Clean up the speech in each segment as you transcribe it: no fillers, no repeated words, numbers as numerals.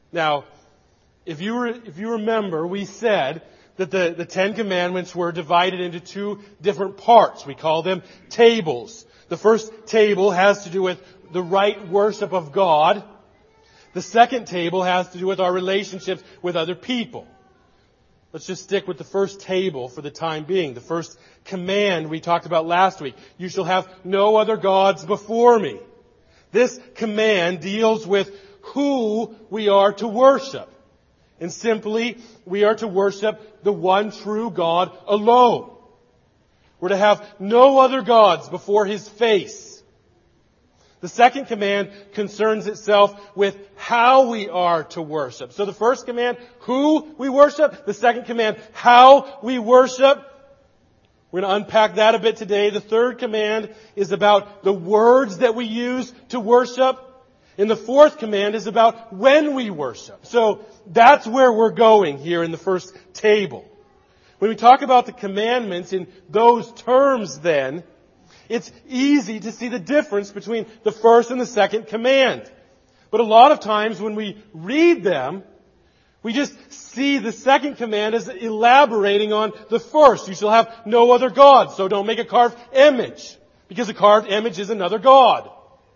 Now, if you remember, we said that the Ten Commandments were divided into two different parts. We call them tables. The first table has to do with the right worship of God. The second table has to do with our relationships with other people. Let's just stick with the first table for the time being. The first command we talked about last week. You shall have no other gods before me. This command deals with who we are to worship. And simply, we are to worship the one true God alone. We're to have no other gods before His face. The second command concerns itself with how we are to worship. So the first command, who we worship. The second command, how we worship. We're going to unpack that a bit today. The third command is about the words that we use to worship. And the fourth command is about when we worship. So that's where we're going here in the first table. When we talk about the commandments in those terms then, it's easy to see the difference between the first and the second command. But a lot of times when we read them, we just see the second command as elaborating on the first. You shall have no other gods, so don't make a carved image, because a carved image is another god.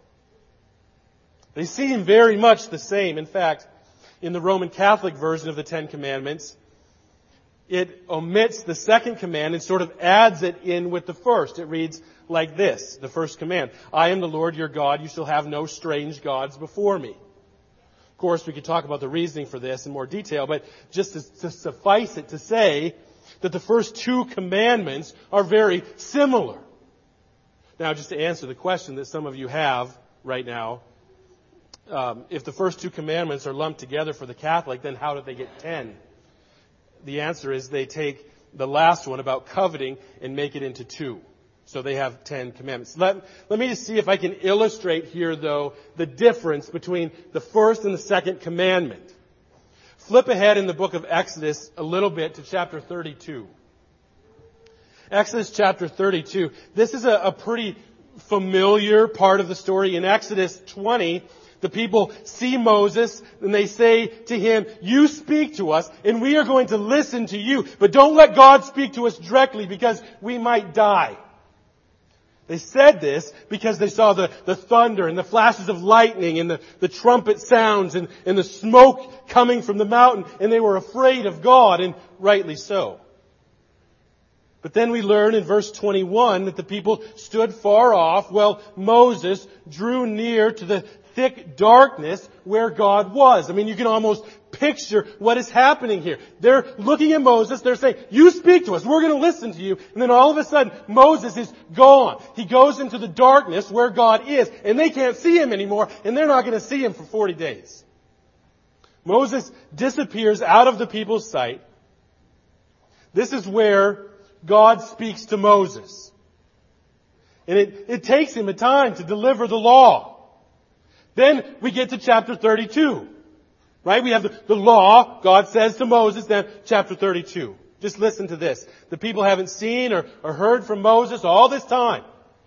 They seem very much the same. In fact, in the Roman Catholic version of the Ten Commandments, it omits the second command and sort of adds it in with the first. It reads like this, the first command. I am the Lord your God. You shall have no strange gods before me. Of course, we could talk about the reasoning for this in more detail, but just to suffice it to say that the first two commandments are very similar. Now, just to answer the question that some of you have right now, if the first two commandments are lumped together for the Catholic, then how did they get 10? The answer is they take the last one about coveting and make it into 2. So they have 10 commandments. Let me just see if I can illustrate here, though, the difference between the first and the second commandment. Flip ahead in the book of Exodus a little bit to chapter 32. Exodus chapter 32. This is a pretty familiar part of the story. In Exodus 20, the people see Moses and they say to him, you speak to us and we are going to listen to you. But don't let God speak to us directly because we might die. They said this because they saw the thunder and the flashes of lightning and the trumpet sounds and the smoke coming from the mountain, and they were afraid of God, and rightly so. But then we learn in verse 21 that the people stood far off while Moses drew near to the thick darkness where God was. I mean, you can almost picture what is happening here. They're looking at Moses, they're saying, you speak to us, we're going to listen to you. And then all of a sudden, Moses is gone. He goes into the darkness where God is, and they can't see him anymore, and they're not going to see him for 40 days. Moses disappears out of the people's sight. This is where God speaks to Moses. And it takes him a time to deliver the law. Then we get to chapter 32. Right? We have the law, God says to Moses, then chapter 32. Just listen to this. The people haven't seen or heard from Moses all this time.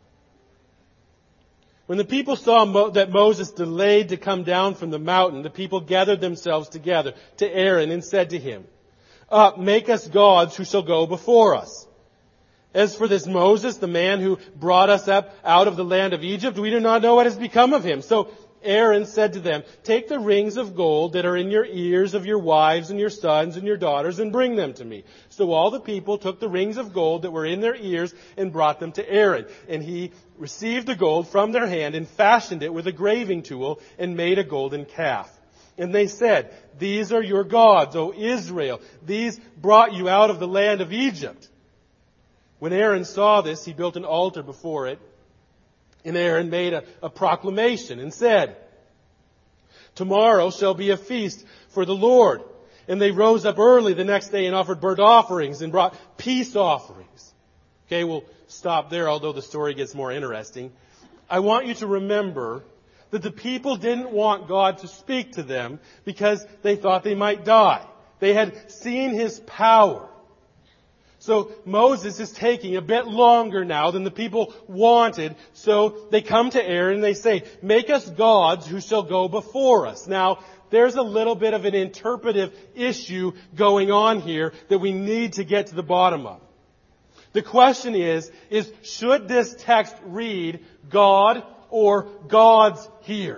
When the people saw that Moses delayed to come down from the mountain, the people gathered themselves together to Aaron and said to him, up, make us gods who shall go before us. As for this Moses, the man who brought us up out of the land of Egypt, we do not know what has become of him. So Aaron said to them, take the rings of gold that are in your ears of your wives and your sons and your daughters and bring them to me. So all the people took the rings of gold that were in their ears and brought them to Aaron. And he received the gold from their hand and fashioned it with a graving tool and made a golden calf. And they said, these are your gods, O Israel. These brought you out of the land of Egypt. When Aaron saw this, he built an altar before it. And Aaron made a proclamation and said, tomorrow shall be a feast for the Lord. And they rose up early the next day and offered burnt offerings and brought peace offerings. Okay, we'll stop there, although the story gets more interesting. I want you to remember that the people didn't want God to speak to them because they thought they might die. They had seen His power. So Moses is taking a bit longer now than the people wanted. So they come to Aaron and they say, make us gods who shall go before us. Now, there's a little bit of an interpretive issue going on here that we need to get to the bottom of. The question is should this text read God or God's here?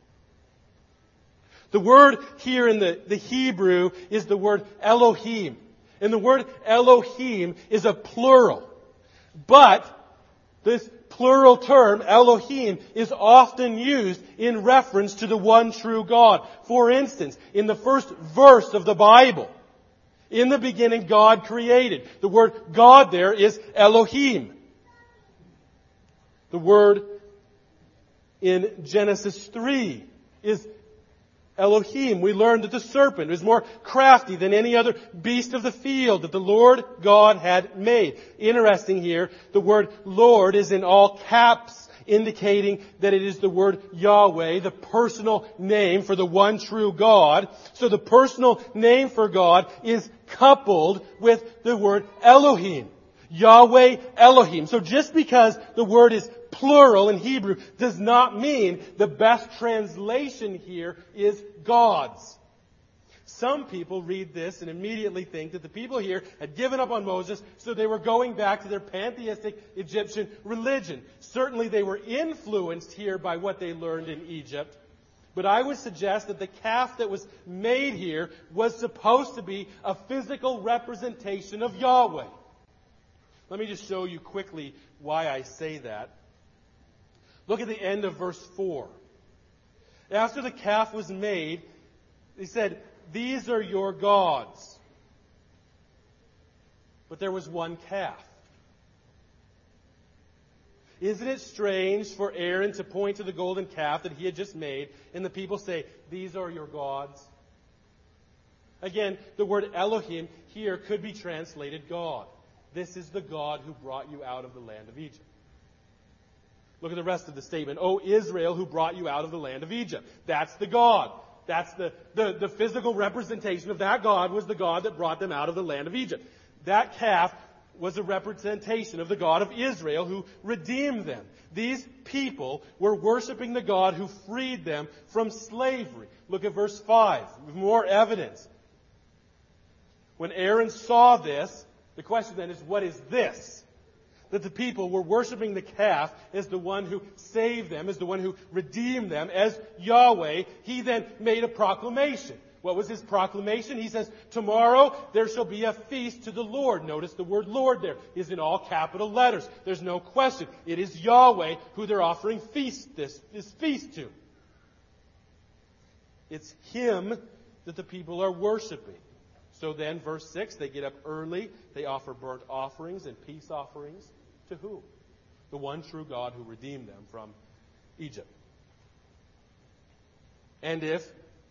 The word here in the Hebrew is the word Elohim. And the word Elohim is a plural. But this plural term, Elohim, is often used in reference to the one true God. For instance, in the first verse of the Bible, in the beginning God created. The word God there is Elohim. The word in Genesis 3 is Elohim. We learned that the serpent was more crafty than any other beast of the field that the Lord God had made. Interesting here, the word Lord is in all caps, indicating that it is the word Yahweh, the personal name for the one true God. So the personal name for God is coupled with the word Elohim. Yahweh Elohim. So just because the word is plural in Hebrew does not mean the best translation here is God's. Some people read this and immediately think that the people here had given up on Moses, so they were going back to their pantheistic Egyptian religion. Certainly they were influenced here by what they learned in Egypt. But I would suggest that the calf that was made here was supposed to be a physical representation of Yahweh. Let me just show you quickly why I say that. Look at the end of verse 4. After the calf was made, he said, "These are your gods." But there was one calf. Isn't it strange for Aaron to point to the golden calf that he had just made, and the people say, "These are your gods"? Again, the word Elohim here could be translated God. This is the God who brought you out of the land of Egypt. Look at the rest of the statement. "O Israel, who brought you out of the land of Egypt." That's the God. That's the physical representation of that God was the God that brought them out of the land of Egypt. That calf was a representation of the God of Israel who redeemed them. These people were worshiping the God who freed them from slavery. Look at verse 5. More evidence. When Aaron saw this, the question then is, what is this? That the people were worshiping the calf as the one who saved them, as the one who redeemed them, as Yahweh. He then made a proclamation. What was his proclamation? He says, "Tomorrow there shall be a feast to the Lord." Notice the word Lord there is in all capital letters. There's no question. It is Yahweh who they're offering this feast to. It's Him that the people are worshiping. So then, verse 6, they get up early. They offer burnt offerings and peace offerings. To who? The one true God who redeemed them from Egypt. And if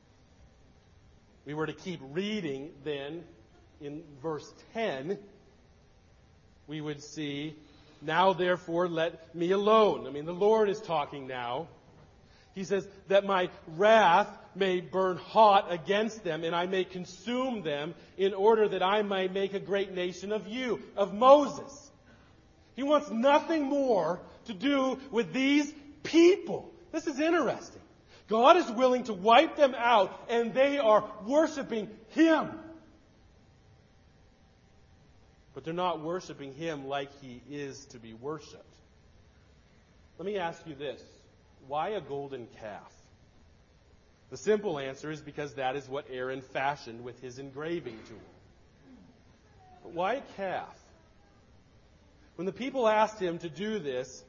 we were to keep reading then in verse 10, we would see, "Now therefore let me alone." I mean, the Lord is talking now. He says, "That my wrath may burn hot against them, and I may consume them, in order that I might make a great nation of you," of Moses. He wants nothing more to do with these people. This is interesting. God is willing to wipe them out, and they are worshiping Him. But they're not worshiping Him like He is to be worshipped. Let me ask you this. Why a golden calf? The simple answer is because that is what Aaron fashioned with his engraving tool. But why a calf? When the people asked him to do this,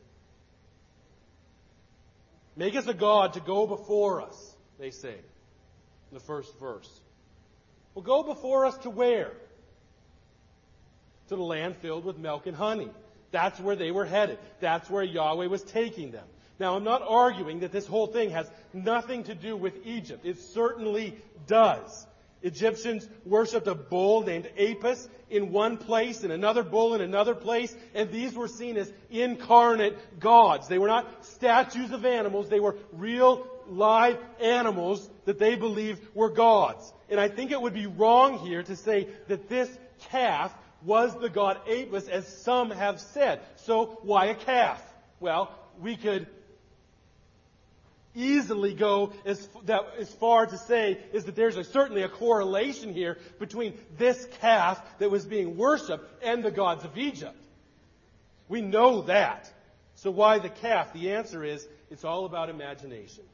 "Make us a god to go before us," they say in the first verse. Well, go before us to where? To the land filled with milk and honey. That's where they were headed. That's where Yahweh was taking them. Now, I'm not arguing that this whole thing has nothing to do with Egypt. It certainly does. Egyptians worshipped a bull named Apis in one place and another bull in another place, and these were seen as incarnate gods. They were not statues of animals. They were real, live animals that they believed were gods. And I think it would be wrong here to say that this calf was the god Apis, as some have said. So why a calf? Well, we could easily go as far to say is that there's certainly a correlation here between this calf that was being worshipped and the gods of Egypt. We know that. So why the calf? The answer is, it's all about imagination.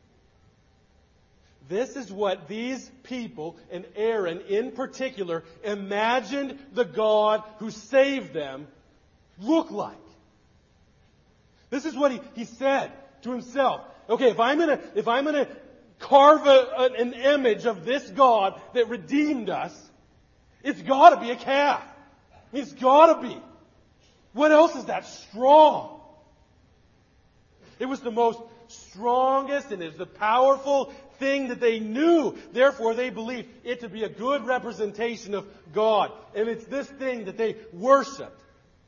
This is what these people, and Aaron in particular, imagined the God who saved them look like. This is what he said to himself. Okay, if I'm gonna carve an image of this God that redeemed us, it's got to be a calf. It's got to be. What else is that strong? It was the most strongest and is the powerful thing that they knew. Therefore, they believed it to be a good representation of God. And it's this thing that they worshiped.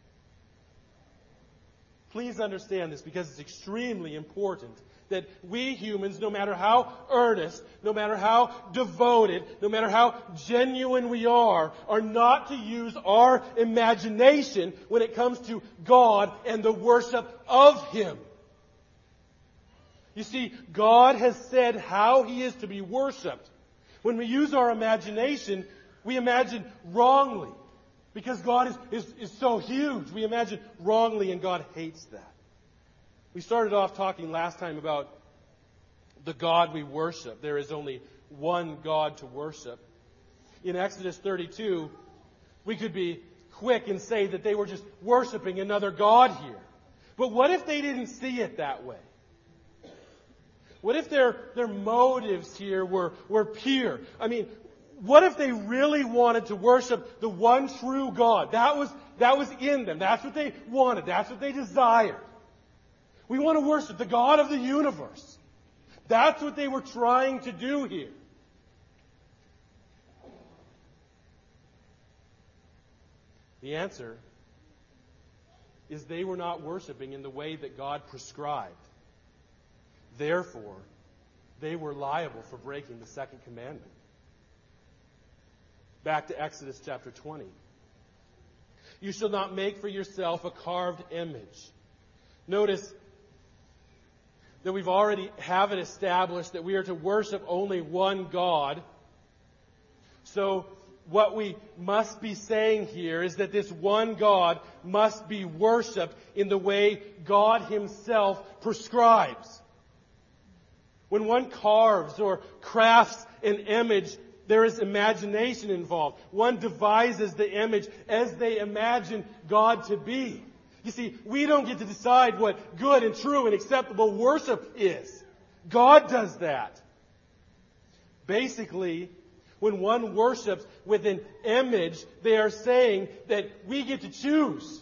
Please understand this because it's extremely important that we humans, no matter how earnest, no matter how devoted, no matter how genuine we are not to use our imagination when it comes to God and the worship of Him. You see, God has said how He is to be worshipped. When we use our imagination, we imagine wrongly. Because God is so huge. We imagine wrongly, and God hates that. We started off talking last time about the God we worship. There is only one God to worship. In Exodus 32, we could be quick and say that they were just worshiping another God here. But what if they didn't see it that way? What if their motives here were pure? I mean, what if they really wanted to worship the one true God? That was in them. That's what they wanted. That's what they desired. We want to worship the God of the universe. That's what they were trying to do here. The answer is they were not worshiping in the way that God prescribed. Therefore, they were liable for breaking the second commandment. Back to Exodus chapter 20. You shall not make for yourself a carved image. Notice that we've already have it established that we are to worship only one God. So what we must be saying here is that this one God must be worshipped in the way God Himself prescribes. When one carves or crafts an image, there is imagination involved. One devises the image as they imagine God to be. You see, we don't get to decide what good and true and acceptable worship is. God does that. Basically, when one worships with an image, they are saying that we get to choose.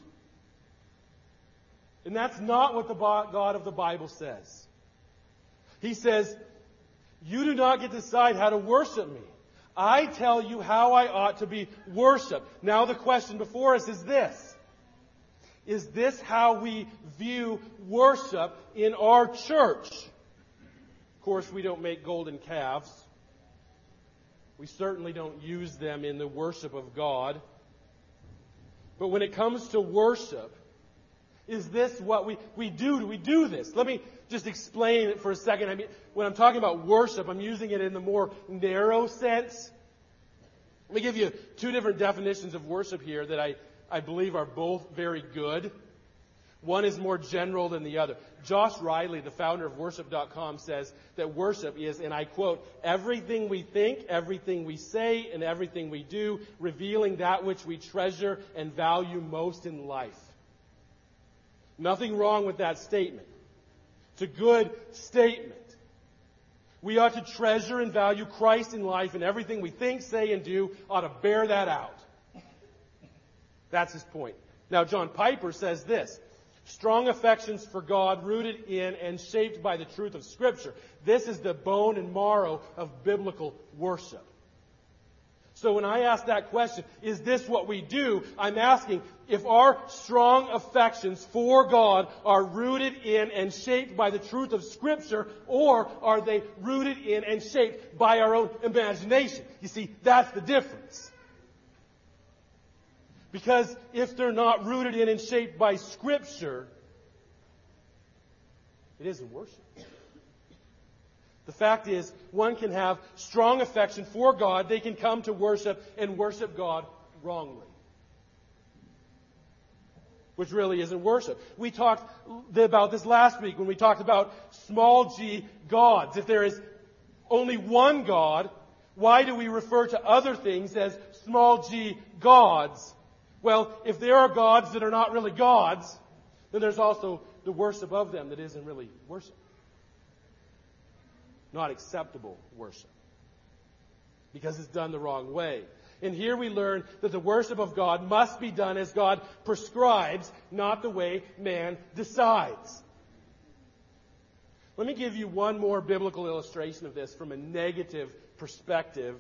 And that's not what the God of the Bible says. He says, you do not get to decide how to worship me. I tell you how I ought to be worshipped. Now the question before us is this. Is this how we view worship in our church? Of course, we don't make golden calves. We certainly don't use them in the worship of God. But when it comes to worship, is this what we do? Do we do this? Let me just explain it for a second. I mean, when I'm talking about worship, I'm using it in the more narrow sense. Let me give you two different definitions of worship here that I believe are both very good. One is more general than the other. Josh Riley, the founder of worship.com, says that worship is, and I quote, everything we think, everything we say, and everything we do, revealing that which we treasure and value most in life. Nothing wrong with that statement. It's a good statement. We ought to treasure and value Christ in life, and everything we think, say, and do ought to bear that out. That's his point. Now, John Piper says this. Strong affections for God rooted in and shaped by the truth of Scripture. This is the bone and marrow of biblical worship. So when I ask that question, is this what we do? I'm asking if our strong affections for God are rooted in and shaped by the truth of Scripture, or are they rooted in and shaped by our own imagination? You see, that's the difference. Because if they're not rooted in and shaped by Scripture, it isn't worship. The fact is, one can have strong affection for God. They can come to worship and worship God wrongly, which really isn't worship. We talked about this last week when we talked about small g gods. If there is only one God, why do we refer to other things as small g gods? Well, if there are gods that are not really gods, then there's also the worship of them that isn't really worship. Not acceptable worship. Because it's done the wrong way. And here we learn that the worship of God must be done as God prescribes, not the way man decides. Let me give you one more biblical illustration of this from a negative perspective.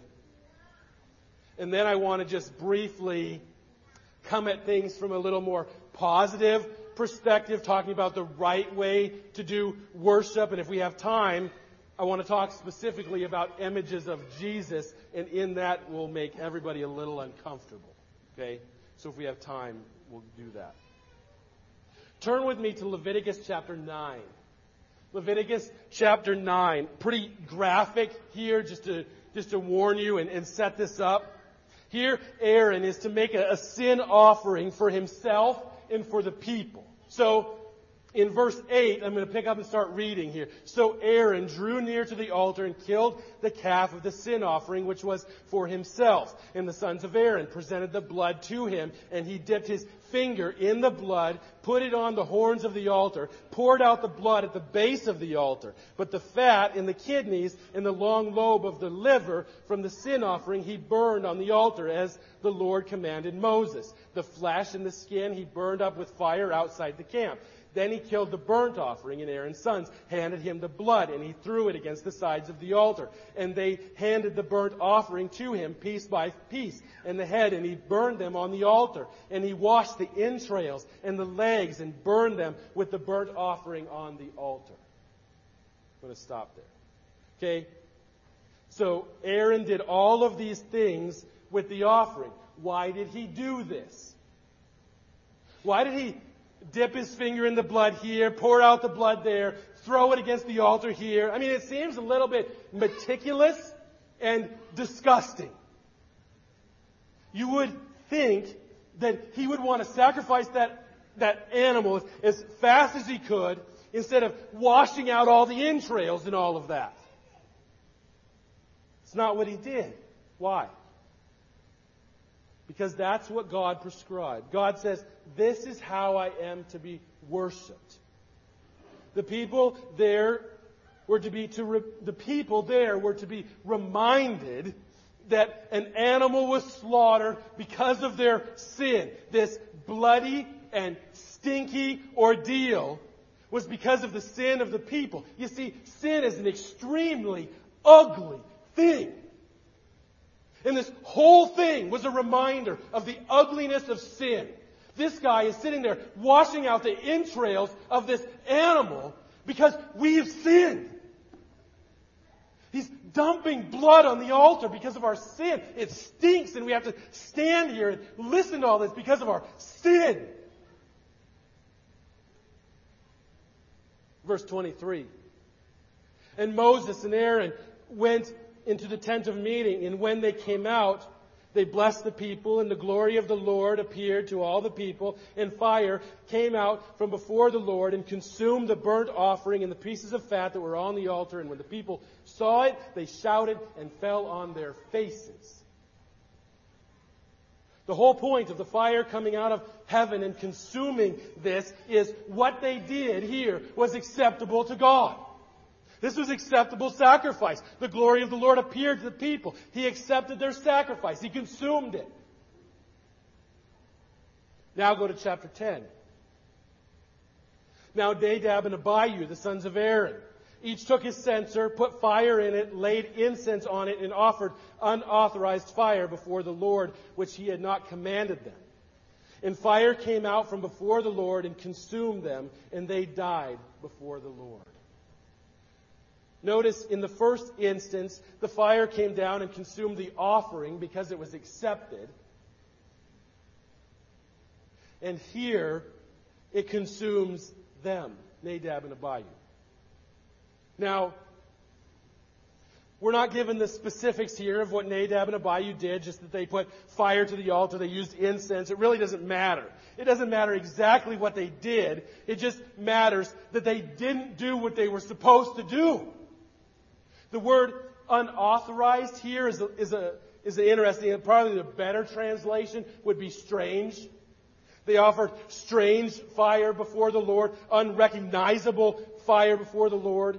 And then I want to just briefly come at things from a little more positive perspective, talking about the right way to do worship. And if we have time, I want to talk specifically about images of Jesus, and in that will make everybody a little uncomfortable. Okay? So if we have time, we'll do that. Turn with me to Leviticus chapter 9. Leviticus chapter 9. Pretty graphic here, just to warn you and set this up. Here, Aaron is to make a sin offering for himself and for the people. So, in verse 8, I'm going to pick up and start reading here. So Aaron drew near to the altar and killed the calf of the sin offering, which was for himself. And the sons of Aaron presented the blood to him, and he dipped his finger in the blood, put it on the horns of the altar, poured out the blood at the base of the altar. But the fat and the kidneys and the long lobe of the liver from the sin offering he burned on the altar, as the Lord commanded Moses. The flesh and the skin he burned up with fire outside the camp. Then he killed the burnt offering, and Aaron's sons handed him the blood, and he threw it against the sides of the altar. And they handed the burnt offering to him piece by piece, and the head, and he burned them on the altar. And he washed the entrails and the legs and burned them with the burnt offering on the altar. I'm going to stop there. Okay? So Aaron did all of these things with the offering. Why did he do this? Why did he dip his finger in the blood here, pour out the blood there, throw it against the altar here? I mean, it seems a little bit meticulous and disgusting. You would think that he would want to sacrifice that animal as fast as he could instead of washing out all the entrails and all of that. It's not what he did. Why? Because that's what God prescribed. God says, this is how I am to be worshipped. The people there were to be reminded that an animal was slaughtered because of their sin. This bloody and stinky ordeal was because of the sin of the people. You see, sin is an extremely ugly thing. And this whole thing was a reminder of the ugliness of sin. This guy is sitting there washing out the entrails of this animal because we've sinned. He's dumping blood on the altar because of our sin. It stinks, and we have to stand here and listen to all this because of our sin. Verse 23. And Moses and Aaron went into the tent of meeting, and when they came out, they blessed the people, and the glory of the Lord appeared to all the people, and fire came out from before the Lord and consumed the burnt offering and the pieces of fat that were on the altar. And when the people saw it, they shouted and fell on their faces. The whole point of the fire coming out of heaven and consuming this is what they did here was acceptable to God. This was acceptable sacrifice. The glory of the Lord appeared to the people. He accepted their sacrifice. He consumed it. Now go to chapter 10. Now Nadab and Abihu, the sons of Aaron, each took his censer, put fire in it, laid incense on it, and offered unauthorized fire before the Lord, which he had not commanded them. And fire came out from before the Lord and consumed them, and they died before the Lord. Notice in the first instance, the fire came down and consumed the offering because it was accepted. And here, it consumes them, Nadab and Abihu. Now, We're not given the specifics here of what Nadab and Abihu did, just that they put fire to the altar, they used incense. It really doesn't matter. It doesn't matter exactly what they did. It just matters that they didn't do what they were supposed to do. The word unauthorized here is interesting, and probably the better translation would be strange. They offered strange fire before the Lord, unrecognizable fire before the Lord.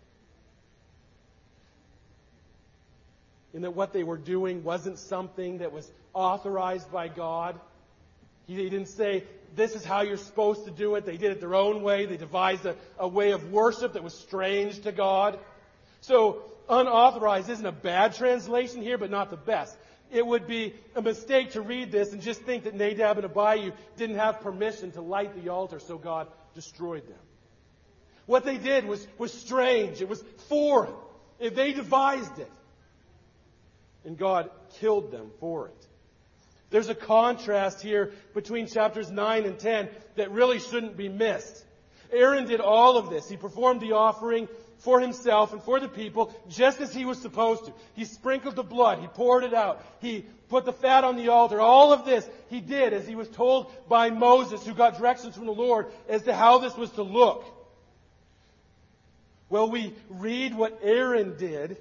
And that what they were doing wasn't something that was authorized by God. He didn't say, this is how you're supposed to do it. They did it their own way. They devised a way of worship that was strange to God. So, unauthorized isn't a bad translation here, but not the best. It would be a mistake to read this and just think that Nadab and Abihu didn't have permission to light the altar, so God destroyed them. What they did was strange. It was foreign. They devised it. And God killed them for it. There's a contrast here between chapters 9 and 10 that really shouldn't be missed. Aaron did all of this. He performed the offering for himself and for the people just as he was supposed to. He sprinkled the blood. He poured it out. He put the fat on the altar. All of this he did as he was told by Moses, who got directions from the Lord as to how this was to look. Well, we read what Aaron did.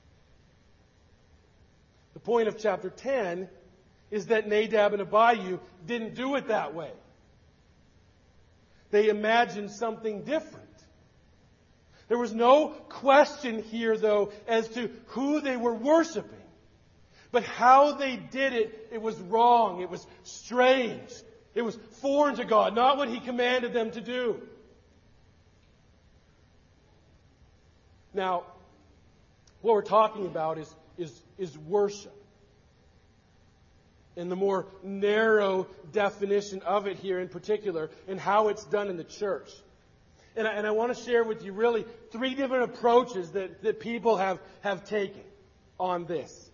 The point of chapter 10 is that Nadab and Abihu didn't do it that way. They imagined something different. There was no question here, though, as to who they were worshiping. But how they did it, it was wrong. It was strange. It was foreign to God, not what He commanded them to do. Now, what we're talking about is worship. And the more narrow definition of it here in particular, and how it's done in the church. And I want to share with you really 3 different approaches that people have taken on this.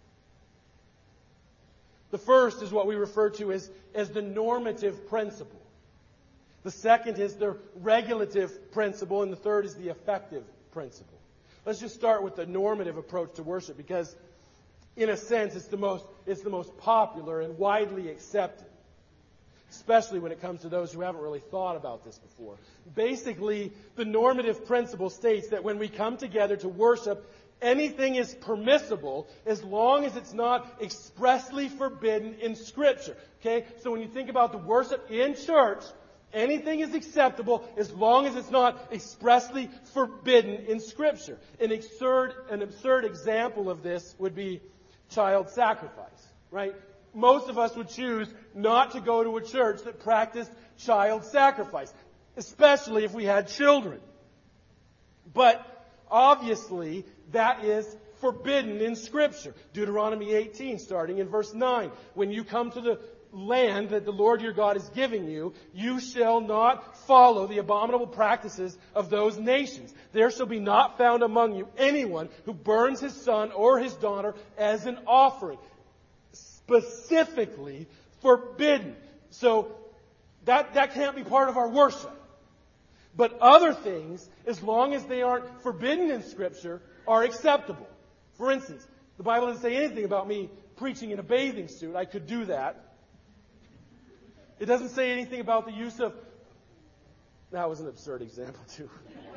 The first is what we refer to as the normative principle. The second is the regulative principle, and the third is the effective principle. Let's just start with the normative approach to worship, because in a sense it's the most popular and widely accepted, especially when it comes to those who haven't really thought about this before. Basically, the normative principle states that when we come together to worship, anything is permissible as long as it's not expressly forbidden in Scripture. Okay? So when you think about the worship in church, anything is acceptable as long as it's not expressly forbidden in Scripture. An absurd example of this would be child sacrifice, right? Most of us would choose not to go to a church that practiced child sacrifice, especially if we had children. But obviously, that is forbidden in Scripture. Deuteronomy 18, starting in verse 9. When you come to the land that the Lord your God is giving you, you shall not follow the abominable practices of those nations. There shall be not found among you anyone who burns his son or his daughter as an offering. Specifically forbidden. So that can't be part of our worship. But other things, as long as they aren't forbidden in Scripture, are acceptable. For instance, the Bible doesn't say anything about me preaching in a bathing suit. I could do that. It doesn't say anything about the use of... That was an absurd example, too.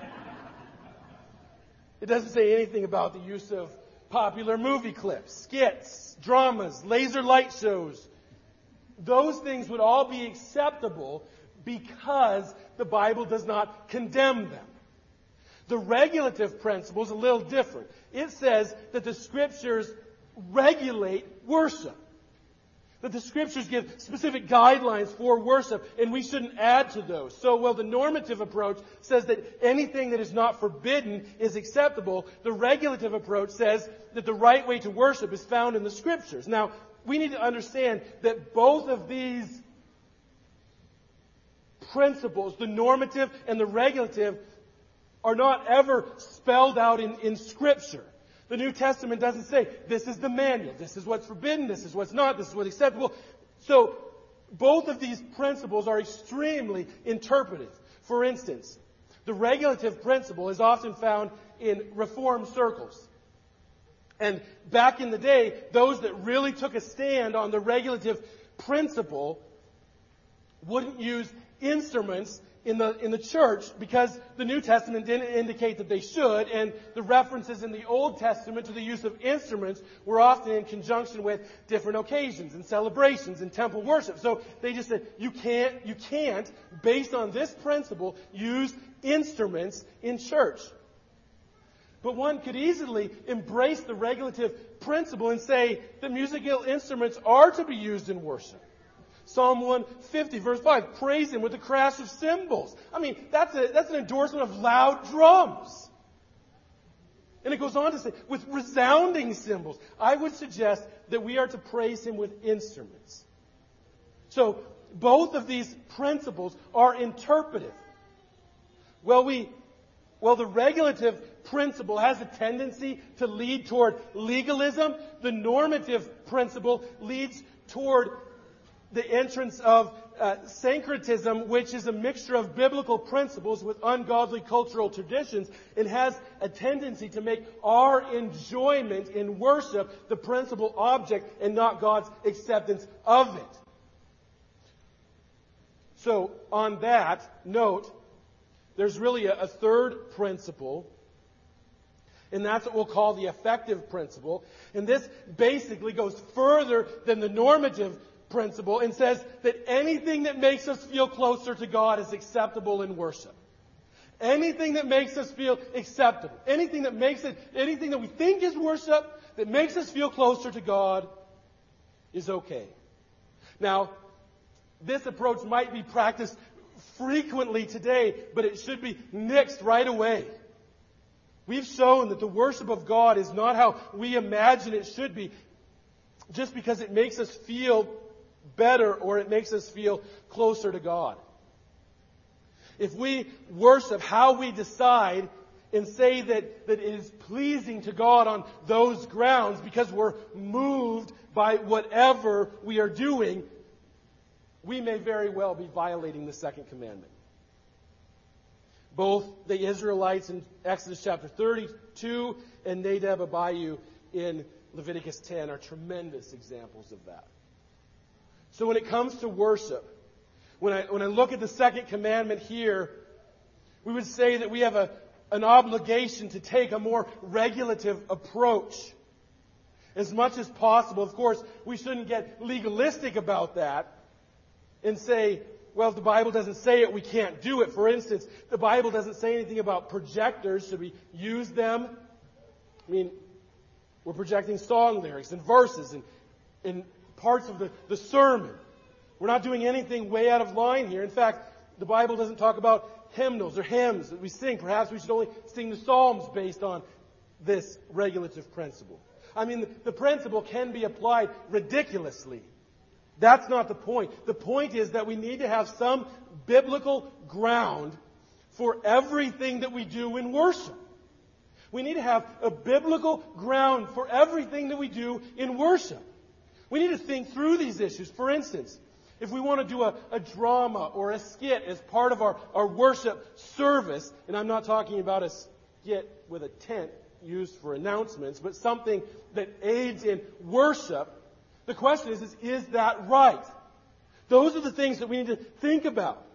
It doesn't say anything about the use of popular movie clips, skits, dramas, laser light shows. Those things would all be acceptable because the Bible does not condemn them. The regulative principle is a little different. It says that the Scriptures regulate worship. That the Scriptures give specific guidelines for worship, and we shouldn't add to those. So, while the normative approach says that anything that is not forbidden is acceptable, the regulative approach says that the right way to worship is found in the Scriptures. Now, we need to understand that both of these principles, the normative and the regulative, are not ever spelled out in Scripture. The New Testament doesn't say, this is the manual, this is what's forbidden, this is what's not, this is what's acceptable. So, both of these principles are extremely interpretive. For instance, the regulative principle is often found in Reformed circles. And back in the day, those that really took a stand on the regulative principle wouldn't use instruments in the church because the New Testament didn't indicate that they should, and the references in the Old Testament to the use of instruments were often in conjunction with different occasions and celebrations and temple worship. So they just said, you can't, based on this principle, use instruments in church. But one could easily embrace the regulative principle and say that musical instruments are to be used in worship. Psalm 150, verse 5, praise Him with the crash of cymbals. I mean, that's an endorsement of loud drums. And it goes on to say, with resounding cymbals. I would suggest that we are to praise Him with instruments. So, both of these principles are interpretive. Well, the regulative principle has a tendency to lead toward legalism. The normative principle leads toward the entrance of syncretism, which is a mixture of biblical principles with ungodly cultural traditions, and has a tendency to make our enjoyment in worship the principal object and not God's acceptance of it. So, on that note, there's really a third principle, and that's what we'll call the affective principle. And this basically goes further than the normative principle and says that anything that makes us feel closer to God is acceptable in worship. Anything that makes us feel acceptable, anything that we think is worship, that makes us feel closer to God, is okay. Now, this approach might be practiced frequently today, but it should be nixed right away. We've shown that the worship of God is not how we imagine it should be, just because it makes us feel better or it makes us feel closer to God. If we worship how we decide and say that it is pleasing to God on those grounds because we're moved by whatever we are doing, we may very well be violating the second commandment. Both the Israelites in Exodus chapter 32 and Nadab and Abihu in Leviticus 10 are tremendous examples of that. So when it comes to worship, when I look at the second commandment here, we would say that we have an obligation to take a more regulative approach. As much as possible, of course, we shouldn't get legalistic about that and say, well, if the Bible doesn't say it, we can't do it. For instance, the Bible doesn't say anything about projectors. Should we use them? I mean, we're projecting song lyrics and verses and parts of the sermon. We're not doing anything way out of line here. In fact, the Bible doesn't talk about hymnals or hymns that we sing. Perhaps we should only sing the Psalms based on this regulative principle. I mean, the principle can be applied ridiculously. That's not the point. The point is that we need to have some biblical ground for everything that we do in worship. We need to have a biblical ground for everything that we do in worship. We need to think through these issues. For instance, if we want to do a drama or a skit as part of our worship service, and I'm not talking about a skit with a tent used for announcements, but something that aids in worship, the question is that right? Those are the things that we need to think about.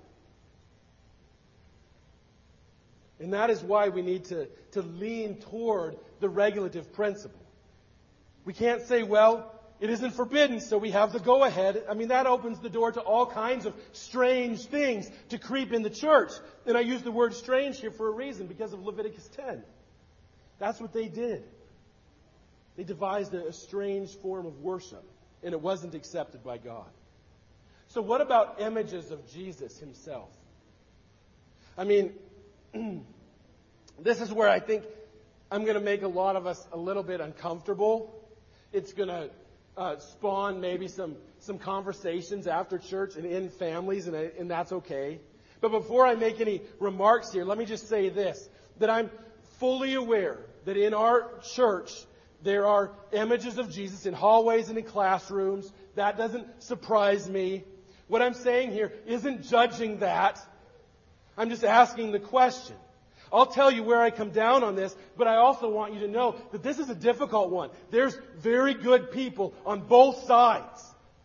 And that is why we need to lean toward the regulative principle. We can't say, well, it isn't forbidden, so we have the go-ahead. I mean, that opens the door to all kinds of strange things to creep in the church. And I use the word strange here for a reason, because of Leviticus 10. That's what they did. They devised a strange form of worship, and it wasn't accepted by God. So what about images of Jesus Himself? I mean, this is where I think I'm going to make a lot of us a little bit uncomfortable. It's going to spawn maybe some conversations after church and in families, and that's okay. But before I make any remarks here, let me just say this, that I'm fully aware that in our church there are images of Jesus in hallways and in classrooms. That doesn't surprise me. What I'm saying here isn't judging that. I'm just asking the question. I'll tell you where I come down on this, but I also want you to know that this is a difficult one. There's very good people on both sides.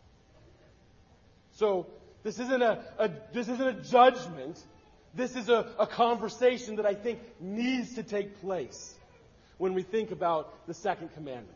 So this isn't a judgment. This is a conversation that I think needs to take place when we think about the second commandment.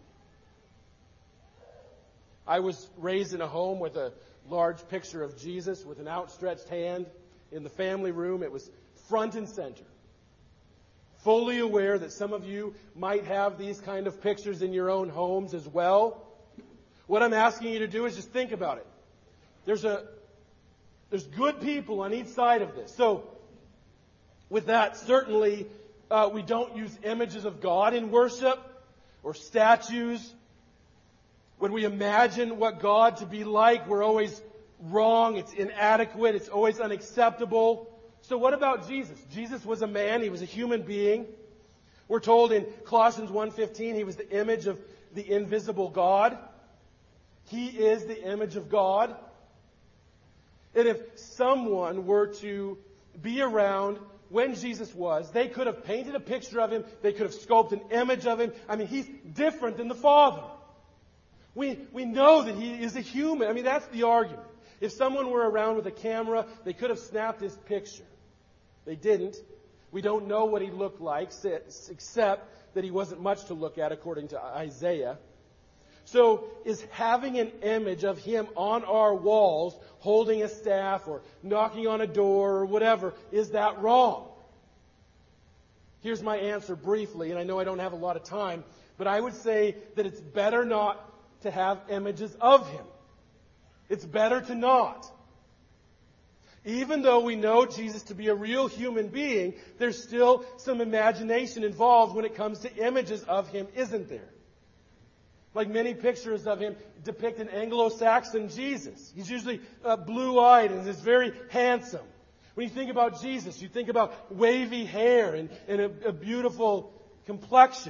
I was raised in a home with a large picture of Jesus with an outstretched hand in the family room. It was front and center. Fully aware that some of you might have these kind of pictures in your own homes as well. What I'm asking you to do is just think about it. There's good people on each side of this. So, with that, certainly we don't use images of God in worship or statues. When we imagine what God to be like, we're always wrong. It's inadequate. It's always unacceptable. So what about Jesus? Jesus was a man. He was a human being. We're told in Colossians 1:15 he was the image of the invisible God. He is the image of God. And if someone were to be around when Jesus was, they could have painted a picture of him. They could have sculpted an image of him. I mean, he's different than the Father. We know that he is a human. I mean, that's the argument. If someone were around with a camera, they could have snapped his picture. They didn't. We don't know what he looked like, except that he wasn't much to look at, according to Isaiah. So, is having an image of him on our walls, holding a staff or knocking on a door or whatever, is that wrong? Here's my answer briefly, and I know I don't have a lot of time, but I would say that it's better not to have images of him. It's better to not. Even though we know Jesus to be a real human being, there's still some imagination involved when it comes to images of him, isn't there? Like many pictures of him depict an Anglo-Saxon Jesus. He's usually blue-eyed and is very handsome. When you think about Jesus, you think about wavy hair and a beautiful complexion.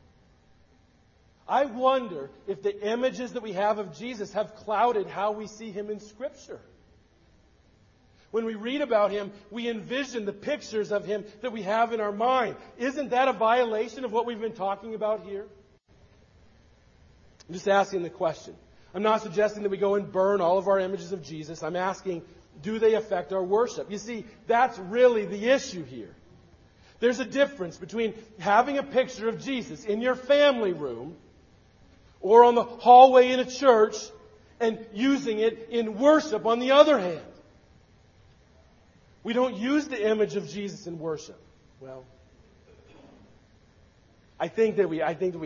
I wonder if the images that we have of Jesus have clouded how we see him in Scripture. When we read about him, we envision the pictures of him that we have in our mind. Isn't that a violation of what we've been talking about here? I'm just asking the question. I'm not suggesting that we go and burn all of our images of Jesus. I'm asking, do they affect our worship? You see, that's really the issue here. There's a difference between having a picture of Jesus in your family room or on the hallway in a church and using it in worship on the other hand. We don't use the image of Jesus in worship. Well, I think that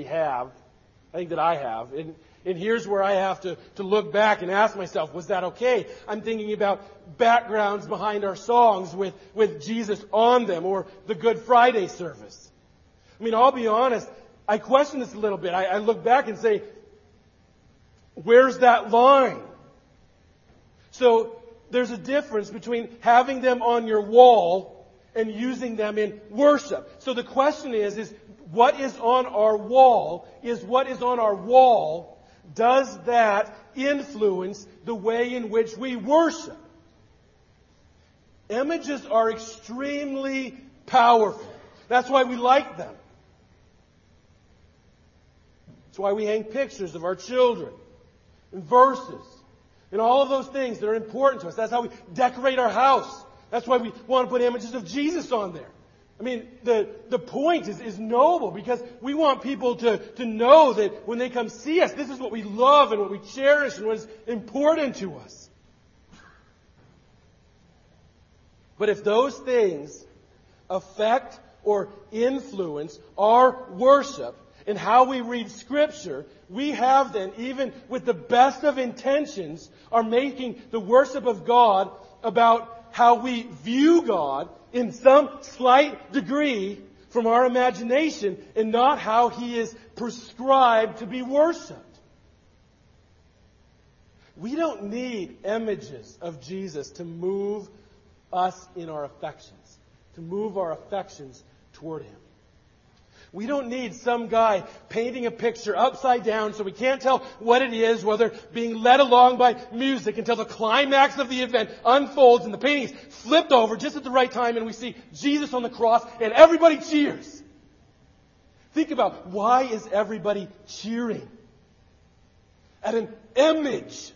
I have. And here's where I have to look back and ask myself, was that okay? I'm thinking about backgrounds behind our songs with Jesus on them, or the Good Friday service. I mean, I'll be honest, I question this a little bit. I look back and say, where's that line? So there's a difference between having them on your wall and using them in worship. So the question is what is on our wall? Does that influence the way in which we worship? Images are extremely powerful. That's why we like them. That's why we hang pictures of our children and verses and all of those things that are important to us. That's how we decorate our house. That's why we want to put images of Jesus on there. I mean, the point is noble, because we want people to know that when they come see us, this is what we love and what we cherish and what is important to us. But if those things affect or influence our worship and how we read Scripture, we have then, even with the best of intentions, are making the worship of God about how we view God in some slight degree from our imagination, and not how He is prescribed to be worshipped. We don't need images of Jesus to move us in our affections, to move our affections toward Him. We don't need some guy painting a picture upside down so we can't tell what it is, whether being led along by music until the climax of the event unfolds and the painting is flipped over just at the right time and we see Jesus on the cross and everybody cheers. Think about, why is everybody cheering at an image?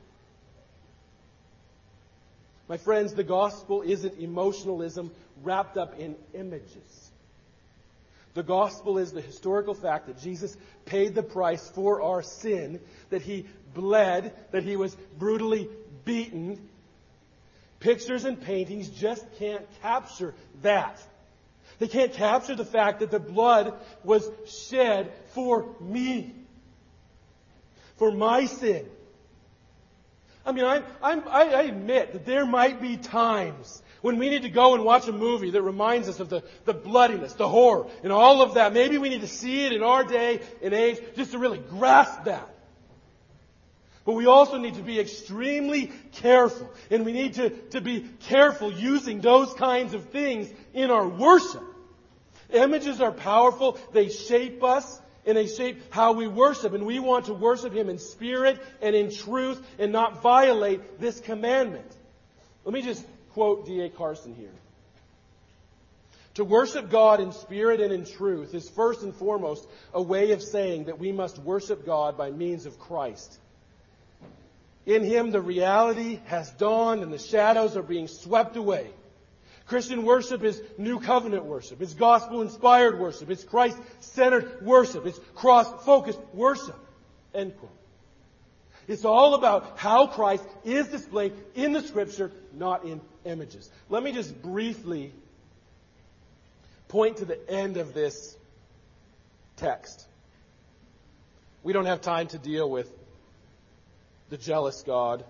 My friends, the gospel isn't emotionalism wrapped up in images. The gospel is the historical fact that Jesus paid the price for our sin, that He bled, that He was brutally beaten. Pictures and paintings just can't capture that. They can't capture the fact that the blood was shed for me, for my sin. I mean, I admit that there might be times when we need to go and watch a movie that reminds us of the bloodiness, the horror, and all of that. Maybe we need to see it in our day and age just to really grasp that. But we also need to be extremely careful. And we need to be careful using those kinds of things in our worship. Images are powerful. They shape us. And they shape how we worship. And we want to worship Him in spirit and in truth and not violate this commandment. Let me just quote D.A. Carson here. To worship God in spirit and in truth is first and foremost a way of saying that we must worship God by means of Christ. In Him the reality has dawned and the shadows are being swept away. Christian worship is New Covenant worship. It's gospel-inspired worship. It's Christ-centered worship. It's cross-focused worship. End quote. It's all about how Christ is displayed in the Scripture, not in images. Let me just briefly point to the end of this text. We don't have time to deal with the jealous God.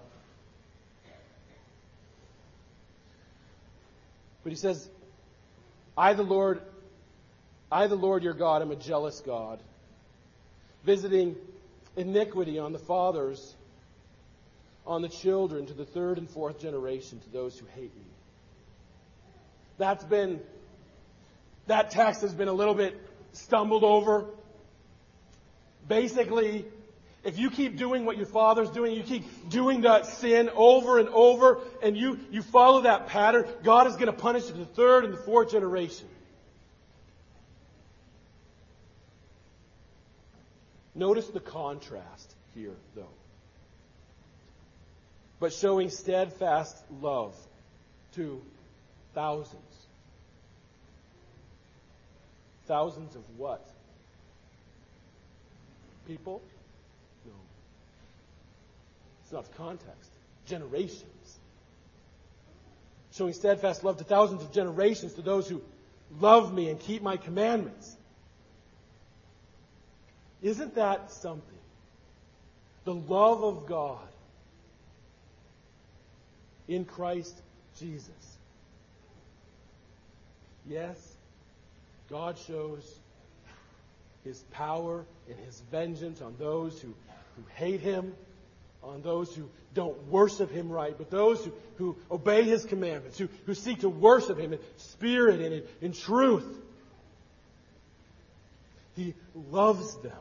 But He says, I the Lord your God am a jealous God, visiting iniquity on the fathers, on the children, to the third and fourth generation, to those who hate me. That text has been a little bit stumbled over. Basically, if you keep doing what your father's doing, you keep doing that sin over and over, and you follow that pattern, God is going to punish you to the third and the fourth generation. Notice the contrast here, though. But showing steadfast love to thousands. Thousands of what? People? No. It's not the context. Generations. Showing steadfast love to thousands of generations, to those who love me and keep my commandments. Isn't that something? The love of God in Christ Jesus. Yes, God shows His power and His vengeance on those who hate Him, on those who don't worship Him right, but those who obey His commandments, who seek to worship Him in spirit and in truth. He loves them.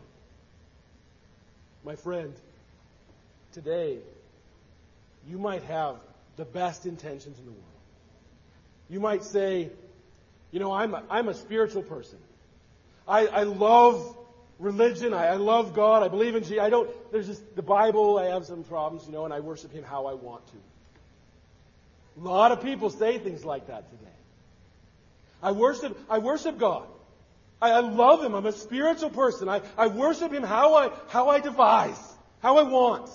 My friend, today, you might have the best intentions in the world. You might say, I'm a spiritual person. I love religion. I love God. I believe in Jesus. There's just the Bible. I have some problems, and I worship Him how I want to. A lot of people say things like that today. I worship God. I love Him. I'm a spiritual person. I worship Him how I devise, how I want.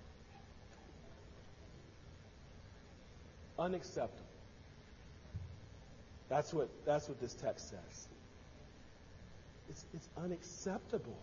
Unacceptable. That's what this text says. It's unacceptable.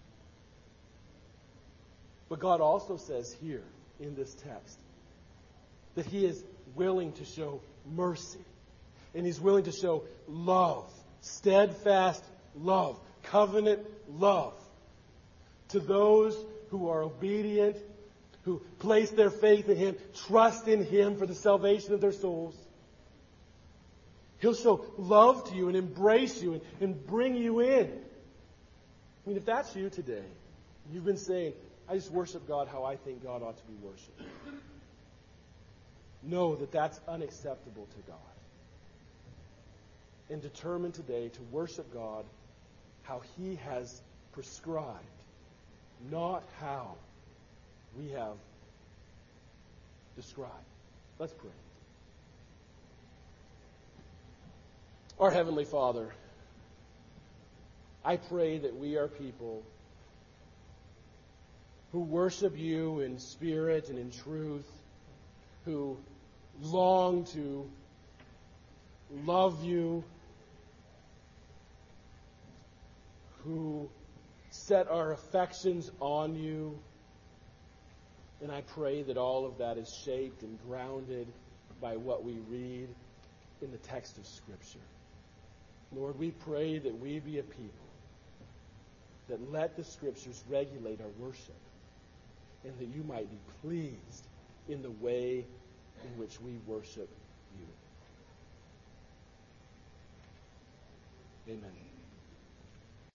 But God also says here in this text that He is willing to show mercy. And He's willing to show love, steadfast love, covenant love to those who are obedient, who place their faith in Him, trust in Him for the salvation of their souls. He'll show love to you and embrace you and bring you in. I mean, if that's you today, you've been saying, I just worship God how I think God ought to be worshipped. Know that that's unacceptable to God. And determine today to worship God how He has prescribed, not how we have described. Let's pray. Our Heavenly Father, I pray that we are people who worship You in spirit and in truth, who long to love You, who set our affections on You. And I pray that all of that is shaped and grounded by what we read in the text of Scripture. Lord, we pray that we be a people that let the Scriptures regulate our worship, and that You might be pleased in the way in which we worship You. Amen.